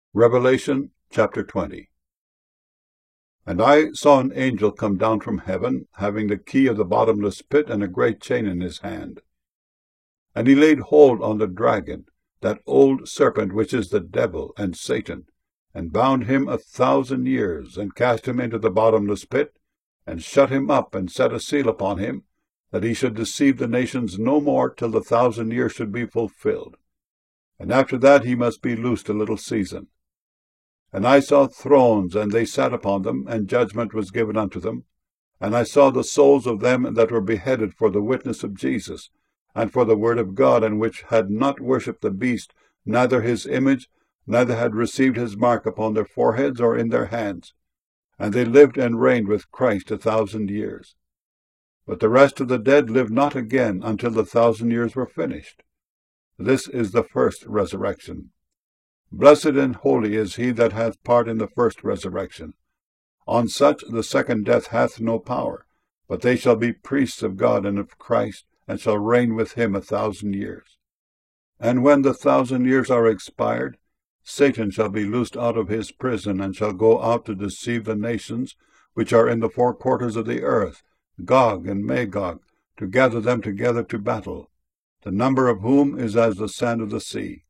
Revelation chapter 20. And I saw an angel come down from heaven, having the key of the bottomless pit and a great chain in his hand. And he laid hold on the dragon, that old serpent which is the devil and Satan, and bound him 1,000 years, and cast him into the bottomless pit, and shut him up, and set a seal upon him, that he should deceive the nations no more till the 1,000 years should be fulfilled. And after that he must be loosed a little season. And I saw thrones, and they sat upon them, and judgment was given unto them. And I saw the souls of them that were beheaded for the witness of Jesus, and for the word of God, and which had not worshipped the beast, neither his image, neither had received his mark upon their foreheads or in their hands. And they lived and reigned with Christ 1,000 years. But the rest of the dead lived not again until the 1,000 years were finished. This is the first resurrection. Blessed and holy is he that hath part in the first resurrection. On such the second death hath no power, but they shall be priests of God and of Christ, and shall reign with him 1,000 years. And when the 1,000 years are expired, Satan shall be loosed out of his prison, and shall go out to deceive the nations which are in the four quarters of the earth, Gog and Magog, to gather them together to battle, the number of whom is as the sand of the sea.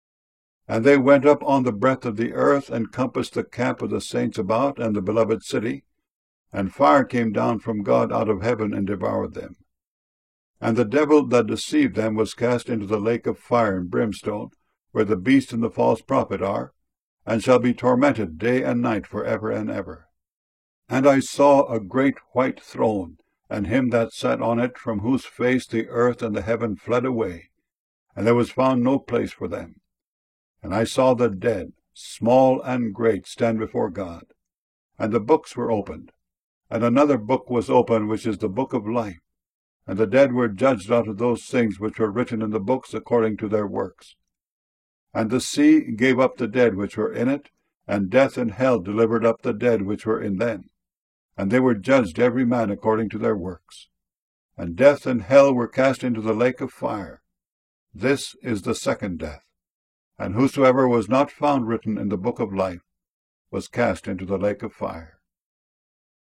And they went up on the breadth of the earth, and compassed the camp of the saints about, and the beloved city. And fire came down from God out of heaven, and devoured them. And the devil that deceived them was cast into the lake of fire and brimstone, where the beast and the false prophet are, and shall be tormented day and night for ever and ever. And I saw a great white throne, and him that sat on it, from whose face the earth and the heaven fled away, and there was found no place for them. And I saw the dead, small and great, stand before God. And the books were opened. And another book was opened, which is the book of life. And the dead were judged out of those things which were written in the books according to their works. And the sea gave up the dead which were in it, and death and hell delivered up the dead which were in them. And they were judged every man according to their works. And death and hell were cast into the lake of fire. This is the second death. And whosoever was not found written in the book of life was cast into the lake of fire.